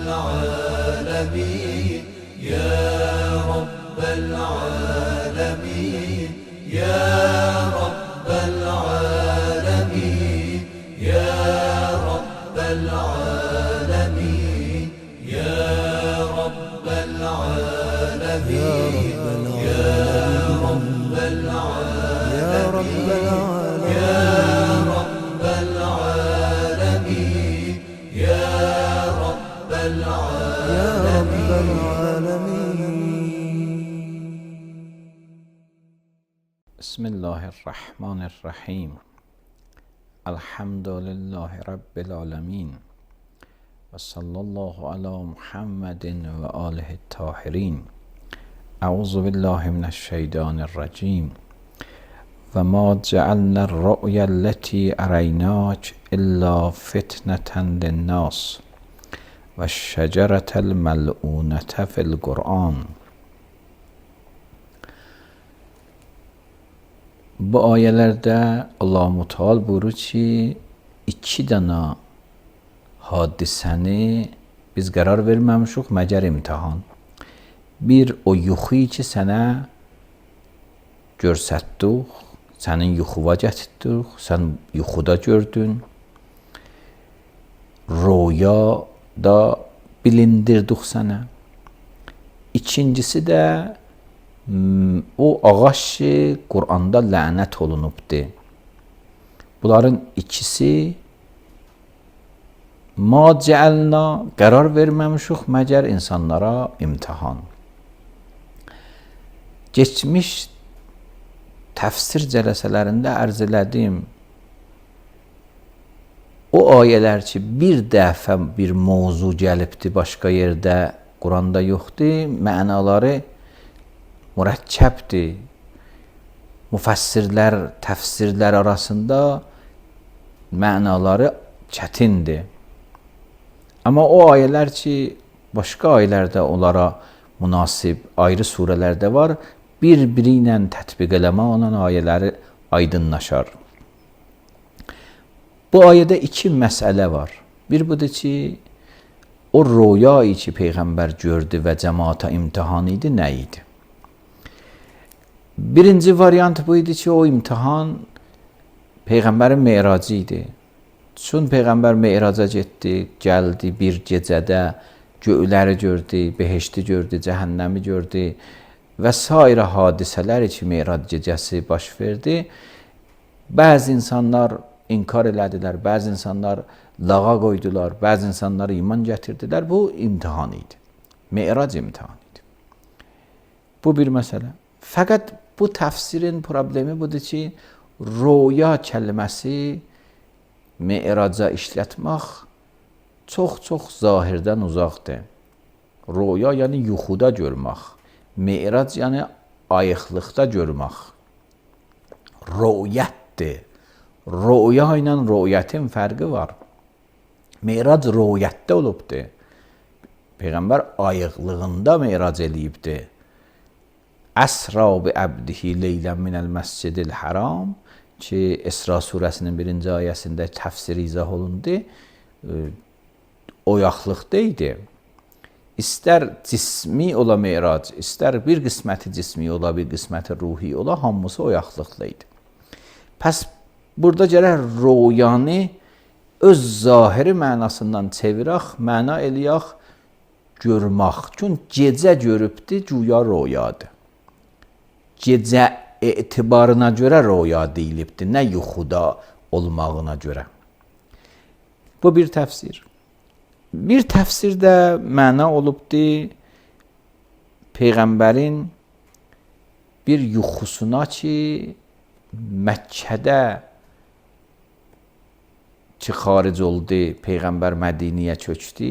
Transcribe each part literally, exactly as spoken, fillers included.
العالمين يا رب العالمين يا رب العالمين يا رب العالمين يا رب العالمين يا رب العالمين يا رب العالمين يا رب العالمين. بسم الله الرحمن الرحيم. الحمد لله رب العالمين وصلى الله على محمد وآله الطاهرين. اعوذ بالله من الشیطان الرجیم. وما جعلنا الرؤيا التي أريناك إلا فتنة للناس والشجرة الملعونة في القرآن. Bu ayelerde Allah-u Teala buyurur ki iki dana hadisəni biz qərar verməmişik məgər imtihan. Bir o yuxu ki sənə görsətdik, sənin yuxuva gətirdik, sən yuxuda gördün. Rüya da bilindirdik sənə. İkincisi də o ağac ki Quranda lənət olunubdur. Bunların ikisi ma cəəlna qərar verməmişik məgər insanlara imtihan. Geçmiş təfsir cələsələrində ərz elədim. O ayələr ki bir dəfə bir mövzu gəlibdi başqa yerdə Quranda yoxdur, mənaları mürəkkəbdir. Müfəssirlər, təfsirlər arasında mənaları çətindir. Amma o ayələr ki başqa ayələrdə onlara münasib ayrı surələrdə var, bir-biri ilə tətbiq eləmə olan ayələri aydınlaşar. Bu ayədə iki məsələ var. Bir budur ki, o rüyayı ki Peyğəmbər gördü və cəmaata imtihan idi, nə idi? Birinci variant bu idi ki, o imtihan Peyğəmbərin meyracı idi. Çün Peyğəmbər meyraca getdi, gəldi bir gecədə göyləri gördü, behişti gördü, cəhənnəmi gördü və sairə hadisələr ki Meyrad gecəsi baş verdi. Bəzi insanlar inkar elədilər, bəzi insanlar lağa qoydular, bəzi insanlar iman gətirdilər. Bu imtihan idi. Meyrac imtihan idi. Bu bir məsələ. Fəqət bu təfsirin problemi budur ki, rüya kəlməsi Meyraca işlətmək çox-çox zahirdən uzaqdır. Rüya yəni yuxuda görmək. Meyrac yəni ayıqlıqda görmək. Rüyətdir. Rüya ilə rüyətin fərqi var. Meyrac rüyətdə olubdur. Peyğəmbər ayıqlığında meyrac eləyibdir. Əsra bi əbdihi leylən minəl məscidil haram ki İsra surəsinin birinci ayəsində təfsir izah olundu. Oyaqlıqda idi. İstər cismi ola meyrac, istər bir qisməti cismi ola, bir qisməti ruhi ola, hamısı oyaqlıqda idi. Pəs burada gərək rüyanı öz zahiri mənasından çevirək, məna eləyək, görmək. Çünki gecə görübdür, güya rüyadır. Gecə etibarına görə rüya deyilibdir, nə yuxuda olmağına görə. Bu bir təfsir. Bir təfsir də məna olubdur, Peyğəmbərin bir yuxusuna ki, Məkkədə ki xaric oldu, Peyğəmbər Mədiniyə köçdü.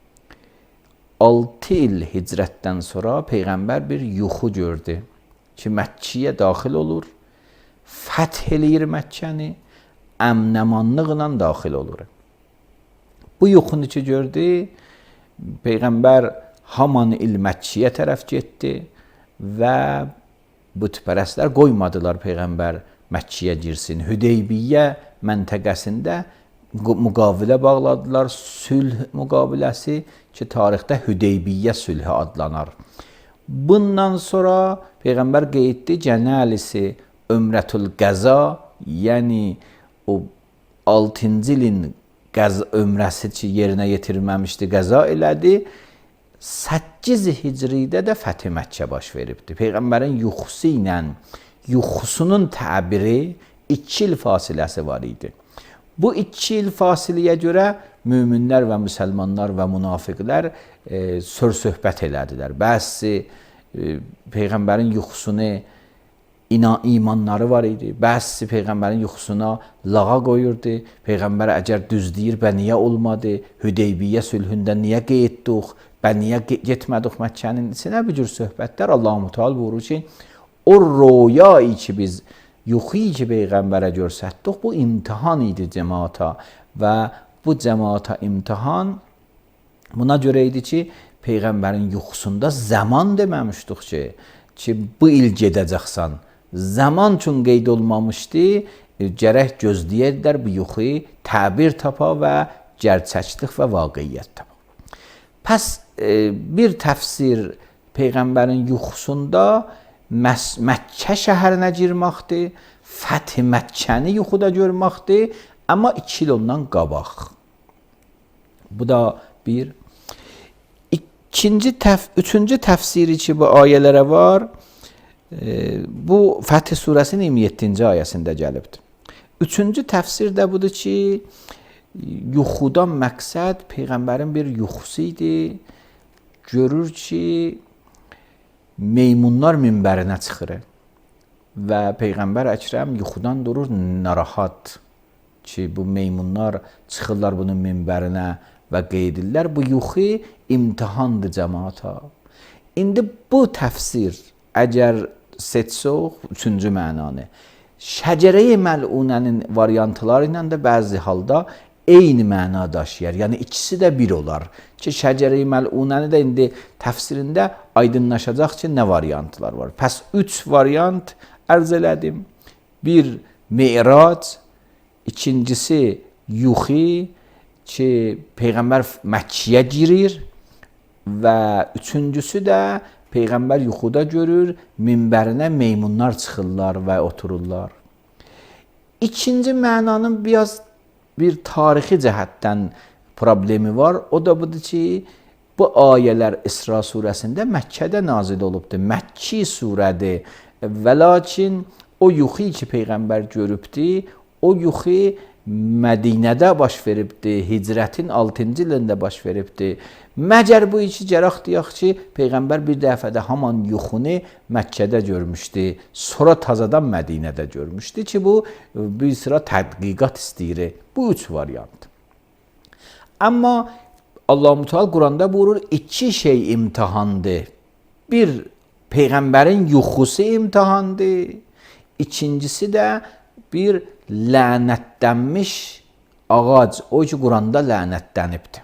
altı il hicrətdən sonra Peyğəmbər bir yuxu gördü ki, Məkkiyə daxil olur, fəth eləyir Məkkəni, əmnəmanlıqla daxil olur. Bu yuxunu ki gördü, Peyğəmbər haman il Məkkiyə tərəf getdi və bütpərəstlər qoymadılar Peyğəmbər Məkkiyə girsin. Hüdeybiyyə məntəqəsində müqavilə bağladılar. Sülh müqaviləsi ki, tarixdə Hüdeybiyyə sülhü adlanar. Bundan sonra Peyğəmbər qeyd etdi, cənəlisi ömrətül qəza, yəni o altıncı ilin qəza ömrəsi ki, yerinə yetirilməmişdi, qəza elədi. səkkiz Hicridə də Fəth Məkkə baş veribdi. Peyğəmbərin yuxusu ilə yuxusunun təbiri iki il fasiləsi var idi. Bu iki il fasiləyə görə möminlər və müsəlmanlar və münafiqlər e, sör-söhbət elədilər. Bəzi e, Peyğəmbərin yuxusunu İna, imanları var idi. Bəzi Peyğəmbərin yuxusuna lağa qoyurdu. Peyğəmbər əgər düz deyir, bə niyə olmadı? Hüdeybiyyə sülhündə niyə qeyddik? Bə niyə getmədik Məkkənin içinə? Bu cür söhbətlər Allah-u Teala buyurur ki, o röyayı ki biz yuxuyu ki Peyğəmbərə göstərdik, bu imtihan idi cəmaata və bu cəmaata imtihan buna görə idi ki, Peyğəmbərin yuxusunda zaman deməmişdik ki, ki bu il gedəcəksən. Zaman üçün qeyd olmamışdı, gərək gözləyədilər bu yuxuyu təbir tapa və gerçəklik və vaqiyyət tapa. Pəs e, bir təfsir Peyğəmbərin yuxusunda Məkkə şəhərinə girməkdir, Fəth Məkkəni yuxuda görməkdir, amma iki il ondan qabaq. Bu da bir. İkinci, təf üçüncü təfsiri ki bu ayələrə var, e, bu Fəth surəsinin iyirmi yeddinci ayəsində gəlibdir. Üçüncü təfsir də budur ki, yuxudan məqsəd Peyğəmbərin bir yuxusu idi. Görür ki, meymunlar minbərinə çıxır və Peyğəmbər Əkrəm yuxudan durur narahat ki, bu meymunlar çıxırlar bunun minbərinə və qeydirlər. Bu yuxu imtihandır cəmaata. İndi bu təfsir əgər seçsək, üçüncü mənanı, şəcərə-i məlunənin variantları ilə də bəzi halda eyni məna daşıyar. Yəni ikisi də bir olar. Ki şəcərə-i məlunəni də indi təfsirində aydınlaşacaq ki, nə variantlar var. Pəs üç variant ərz elədim. Bir, Me'rac, ikincisi yuxu ki, Peyğəmbər Məkkəyə girir və üçüncüsü də Peyğəmbər yuxuda görür, minbərinə meymunlar çıxırlar və otururlar. İkinci mənanın biraz bir tarixi cəhətdən problemi var. O da budur ki, bu ayələr İsra surəsində Məkkədə nazil olubdur. Məkki surədir. Və lakin o yuxu ki Peyğəmbər görübdü, o yuxu Mədinədə baş veribdi, hicrətin altıncı ilində baş veribdi. Məgər bu iki gərək deyək ki, Peyğəmbər bir dəfədə haman yuxunu Məkkədə görmüşdü, sonra tazadan Mədinədə görmüşdü ki, bu bir sıra tədqiqat istəyir. Bu üç variant. Amma Allah-u Teala Quranda buyurur, iki şey imtihandır. Bir, Peyğəmbərin yuxusu imtihandır. İkincisi də bir lənətlənmiş ağac, o ki Quranda lənətlənibdir.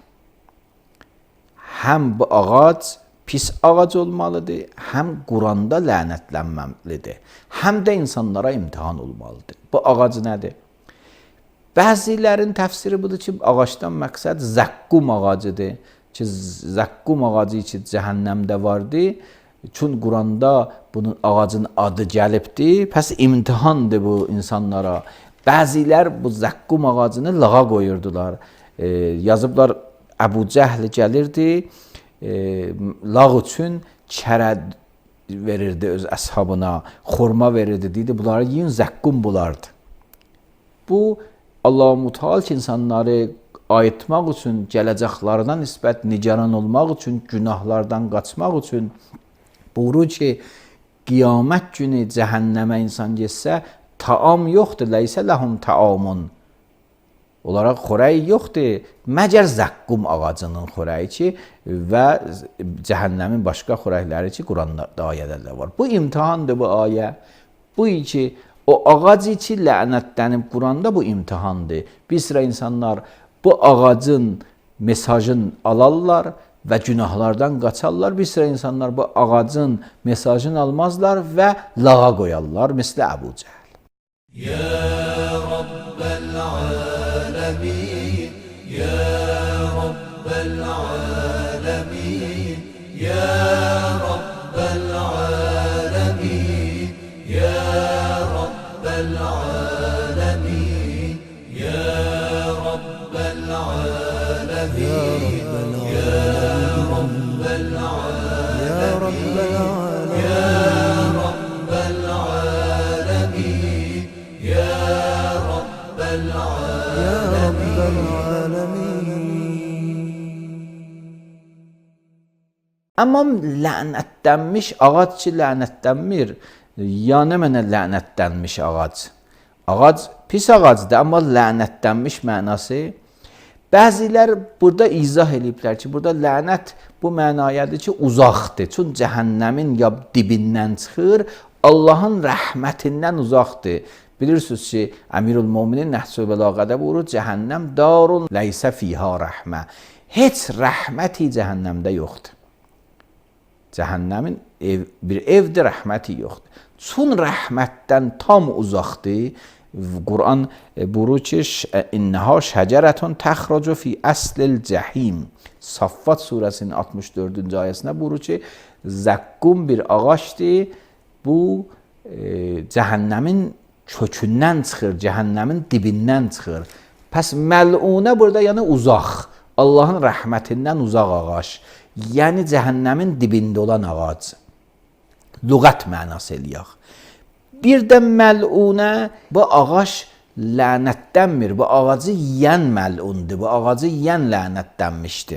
Həm bu ağac pis ağac olmalıdır, həm Quranda lənətlənməlidir, həm də insanlara imtihan olmalıdır. Bu ağac nədir? Bəzilərin təfsiri budur ki, ağacdan məqsəd zəqqum ağacıdır. Ki, zəqqum ağacı ki, cəhənnəmdə vardı. Çünki Quranda bunun ağacın adı gəlibdir. Pəs imtihandır bu insanlara. Bəzilər bu zəqqum ağacını lağa qoyurdular. E, yazıblar, Əbu Cəhl gəlirdi, e, lağ üçün kərə verirdi öz əshabına, xurma verirdi, deyirdi, bunları yiyin, zəqqum bulardı. Bu, Allah-u Teala ki, insanları ayıtmaq üçün, gələcəklərdən nisbət nigaran olmaq üçün, günahlardan qaçmaq üçün buyurur ki, qiyamət günü cəhənnəmə insan getsə, taam yoxdur, ləysə ləhum taamun. Onlara xörək yoxdur, məgər zəqqum ağacının xörəyi ki və cəhənnəmin başqa xörəkləri ki, Quranda ayələrdə var. Bu imtihandır bu ayə. Bu ki, o ağac ki lənətlənib Quranda bu imtihandır. Bir sıra insanlar bu ağacın mesajını alarlar və günahlardan qaçarlar. Bir sıra insanlar bu ağacın mesajını almazlar və lağa qoyarlar, mislə Əbu Cəhl. Ya Rabbel alemin. العالمين يا رب العالمين يا رب العالمين يا رب العالمين يا رب العالمين. Amma lənətlənmiş ağac ki, lənətlənmir. Yəni mənə lənətlənmiş ağac. Ağac pis ağacdır, amma lənətlənmiş mənası. Bəzilər burada izah eləyiblər ki, burada lənət bu mənayadır ki, uzaqdır. Çünki cəhənnəmin ya dibindən çıxır, Allahın rəhmətindən uzaqdır. Bilirsiniz ki, Əmirül Möminin Nəhcül Bəlağədə buyurur, cəhənnəm darun leysə fiha rəhmə. Heç rəhməti cəhənnəmdə yoxdur. Cəhənnəmin ev, bir evdir, rəhməti yoxdur. Çün rəhmətdən tam uzaqdır. Quran buyurur ki, İnnəhə şəcərətun təxracu fi əslil cəhim. Saffat surəsinin altmış dördüncü ayəsində buyurur ki, zəqqum bir ağaçdır. Bu e, cəhənnəmin kökündən çıxır, cəhənnəmin dibindən çıxır. Pəs məlunə burada yəni uzaq, Allahın rəhmətindən uzaq ağac. Yəni cəhənnəmin dibində olan ağac. Lüğət mənası eləyək. Bir də məlunə bu ağac lənətlənmir. Bu ağacı yeyən məlundur. Bu ağacı yeyən lənətlənmişdir.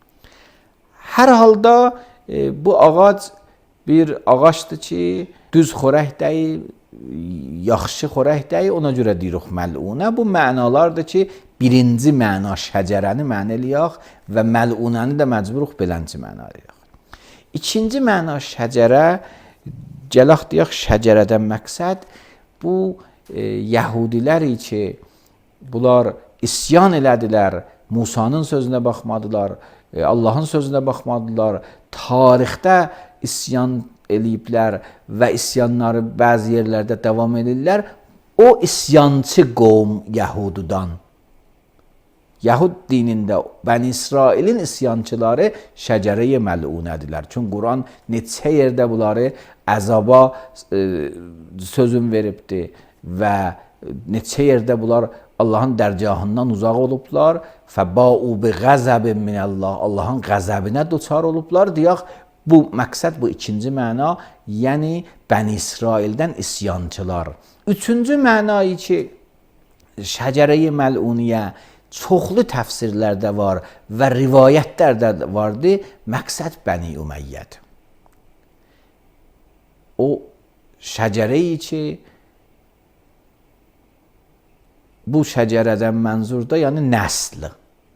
Hər halda e, bu ağac bir ağacdır ki, düz xörək deyil, yaxşı xörək deyil, ona görə deyirik məlunə. Bu mənalardır ki, birinci məna şəcərəni məna eləyək və məlunəni də məcburuq belənci məna eləyək. İkinci məna şəcərə, gələk deyək şəcərədən məqsəd bu e, Yəhudilər ki, bunlar isyan elədilər, Musanın sözünə baxmadılar, e, Allahın sözünə baxmadılar, tarixdə isyan eləyiblər və isyanları bəzi yerlərdə davam edirlər. O isyançı qovm Yəhududan. Yahud dinində Bəni İsrailin isyançıları şəcərə-i məlunədirlər. Çünki Quran neçə yerdə bunları əzaba e, sözün veribdir və neçə yerdə bunlar Allahın dərgahından uzaq olublar. Fəbau bi qəzəbin minəllah. Allahın qəzəbinə duçar olublar. Deyək, bu məqsəd bu ikinci məna, yəni Bəni İsraildən isyançılar. Üçüncü mənayı ki, şəcərə-i məluniyə çoxlu təfsirlərdə var və rivayətlərdə vardır, məqsəd Bəni Üməyyədir. O şəcərəyi ki, bu şəcərədən mənzurda, yəni nəsli.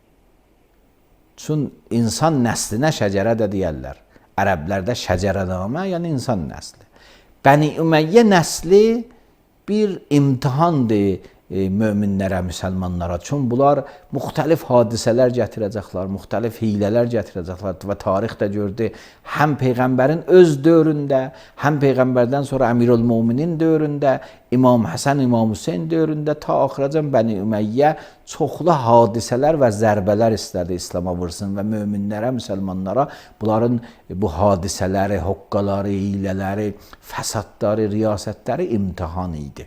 Çünki insan nəslinə şəcərə də deyərlər. Ərəblərdə şəcərənamə, yəni insan nəsli. Bəni Üməyyə nəsli bir imtihandır e, möminlərə, müsəlmanlara. Çünki bunlar müxtəlif hadisələr gətirəcəklər, müxtəlif hiylələr gətirəcəklər və tarix də gördü. Həm Peyğəmbərin öz dövründə, həm Peyğəmbərdən sonra Əmirül Möminin dövründə, İmam Həsən, İmam Hüseyn dövründə ta axıracan Bəni Üməyyə çoxlu hadisələr və zərbələr istədi İslama vursun və möminlərə, müsəlmanlara bunların bu hadisələri, hoqqaları, hiylələri, fəsadları, riyasətləri imtihan idi.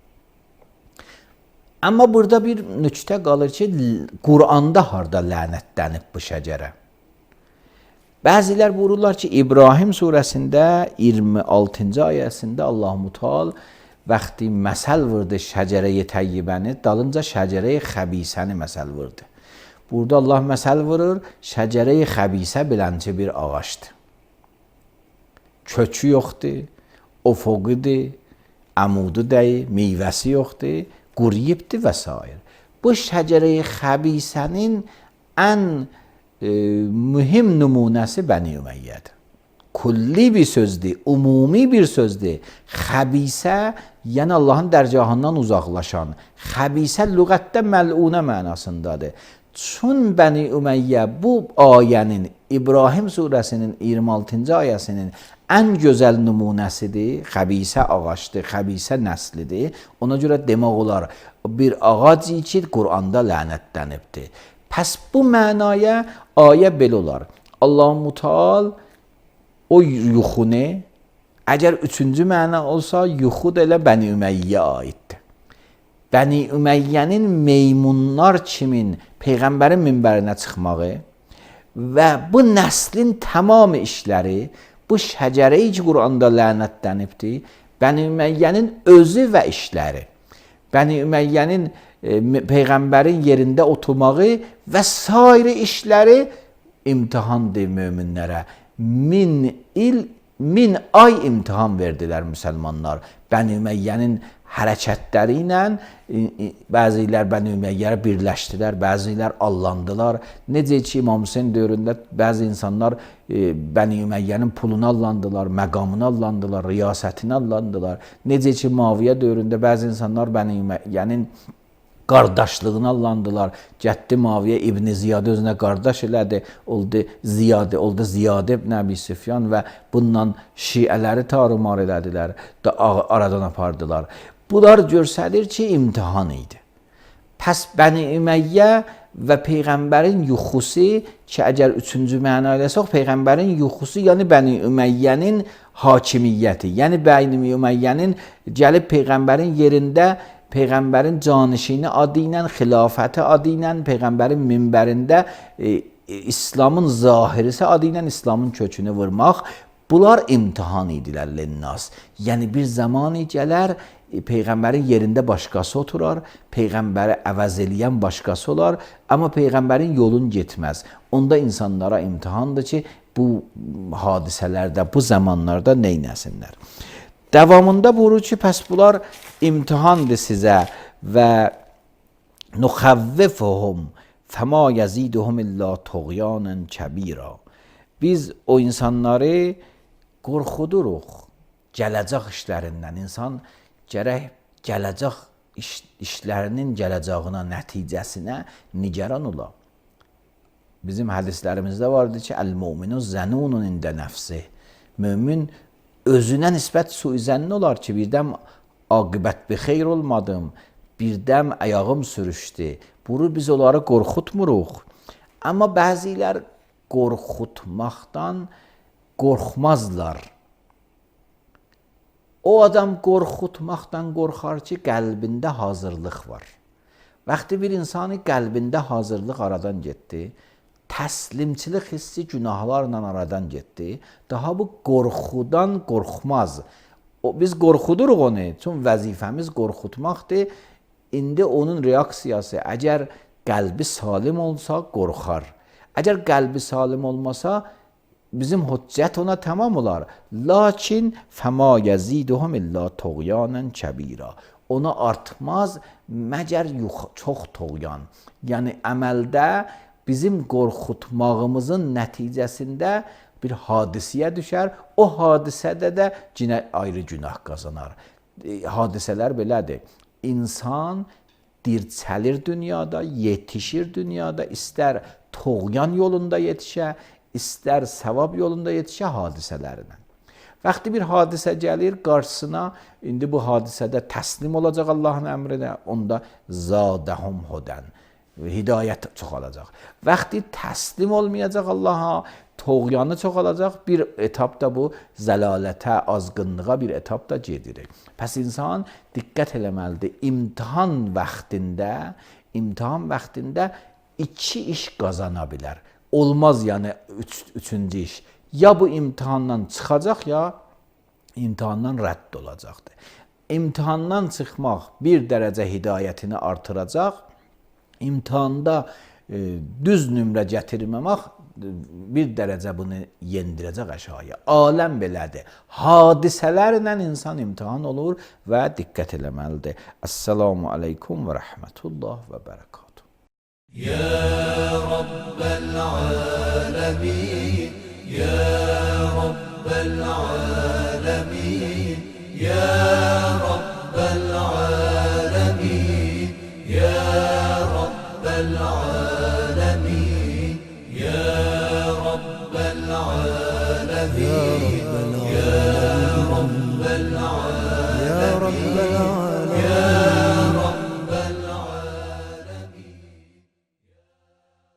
Amma burada bir nüktə qalır ki, Quranda harda lənətlənib bu şəcərə? Bəzilər buyururlar ki, İbrahim surəsində iyirmi altıncı ayəsində Allah-u Teala vaxtı məsəl vurdu şəcərə-i təyyibəni, dalınca şəcərə-i xəbisəni məsəl vurdu. Burada Allah məsəl vurur, şəcərə-i xəbisə bilənci bir ağaçdır. Kökü yoxdur, ofoqudur, əmudu deyil, meyvəsi yoxdur, quruyubdur və s. Bu şəcərə-i xəbisənin ən e, mühüm nümunəsi Bəni Üməyyədir. Kulli bir sözdür, umumi bir sözdür. Xəbisə, yəni Allahın dərgahından uzaqlaşan. Xəbisə lüğətdə məlunə mənasındadır. Çün Bəni Üməyyə bu ayənin, İbrahim surəsinin iyirmi altıncı ayəsinin ən gözəl nümunəsidir. Xəbisə ağacdır, xəbisə nəslidir. Ona görə demək olar, bir ağac ki, Quranda lənətlənibdir. Pəs bu mənaya ayə belə olar. Allah-u Teala o yuxunu, əgər üçüncü məna olsa, yuxud elə Bəni Üməyyə aiddir. Bəni Üməyyənin meymunlar kimin Peyğəmbərin minbərinə çıxmağı və bu nəslin tamam işləri, bu şəcərə-i ki Quranda lənətlənibdir, Bəni Üməyyənin özü və işləri, Bəni Üməyyənin e, Peyğəmbərin yerində oturmağı və sair işləri imtihandır möminlərə. Min il, min ay imtihan verdilər müsəlmanlar. Bəni Üməyyənin hərəkətləri ilə bəziləri Bəni Üməyyəyə birləşdilər, bəziləri allandılar. Necə ki İmam Hüseyn dövründə bəzi insanlar e, Bəni Üməyyənin pulunu allandılar, məqamını allandılar, riyasətini allandılar. Necə ki Muaviyə dövründə bəzi insanlar Bəni Üməyyənin qardaşlığını allandılar. Cəddi Muaviyə İbn Ziyad özünə qardaş elədi, oldu Ziyad, oldu Ziyad ibn Əbi Süfyan və bununla şiələri tarumar elədilər, da aradan apardılar. Bunlar göstərir ki, imtihan idi. Pəs Bəni Üməyyə və Peyğəmbərin yuxusu ki, əgər üçüncü məna eləsək, Peyğəmbərin yuxusu, yəni Bəni Üməyyənin hakimiyyəti, yəni Bəni Üməyyənin gəlib Peyğəmbərin yerində Peyğəmbərin canişini adı ilə, xilafəti adı ilə, Peyğəmbərin minbərində e, İslamın zahirisi adı ilə İslamın kökünü vurmaq, bunlar imtihan idilər linnas. Yəni bir zamanı gələr, e, Peyğəmbərin yerində başqası oturar, Peyğəmbəri əvəz eləyən başqası olar, amma Peyğəmbərin yolun getməz. Onda insanlara imtihandır ki, bu hadisələrdə, bu zamanlarda neynəsinlər. Davamında buyurur ki, pəs bunlar imtihandır sizə və nuxavvifuhum fəma yəziduhum illa tuğyanan kəbira. Biz o insanları qorxuduruq gələcək işlərindən. İnsan gərək gələcək iş, işlərinin gələcəyinə, nəticəsinə nigaran ola. Bizim hədislərimizdə vardır ki, əl-müminu zənunun ində nəfsi. Mömin özünə nisbət suizənli olar ki, birdən aqibət bir xeyr olmadım, birdən ayağım sürüşdü. Bunu biz onları qorxutmuruq. Amma bəzilər qorxutmaqdan qorxmazlar. O adam qorxutmaqdan qorxar ki, qəlbində hazırlıq var. Vaxtı bir insanın qəlbində hazırlıq aradan getdi, təslimçilik hissi günahlarla aradan getdi. Daha bu qorxudan qorxmaz. O, biz qorxuduruq onu. Çünki vəzifəmiz qorxutmaqdır. İndi onun reaksiyası, əgər qəlbi salim olsa qorxar. Əgər qəlbi salim olmasa, bizim hüccət ona tamam olar. Lakin fəma yəziduhum illa tuğyanan kəbira. Ona artmaz, məgər yox, çox tuğyan. Yəni əməldə bizim qorxutmağımızın nəticəsində bir hadisəyə düşər, o hadisədə də cinə ayrı günah qazanar. Hadisələr belədir. İnsan dirçəlir dünyada, yetişir dünyada, istər tuğyan yolunda yetişə, istər savab yolunda yetişə hadisələrinə. Vaxtı bir hadisə gəlir qarşısına, indi bu hadisədə təslim olacaq Allahın əmrinə, onda zadəhum hudən. Hidayət çoxalacaq. Vaxtı təslim olmayacaq Allaha, toğyanı çoxalacaq. Bir etapda bu zəlalətə, azğınlığa bir etapda gedirik. Pəs insan diqqət eləməlidir. İmtihan vaxtında, imtihan vaxtında iki iş qazana bilər. Olmaz yəni üç, üçüncü iş. Ya bu imtihandan çıxacaq, ya imtihandan rədd olacaqdır. İmtihandan çıxmaq bir dərəcə hidayətini artıracaq. İmtihanda e, düz nömrə gətirməmək bir dərəcə bunu yendirəcək aşağıya. Aləm belədir. Hadisələrlə insan imtihan olur və diqqət eləməlidir. Esselamu aleykum və rəhmətullah və bərəkatuhu. Ya Rabbel alemin.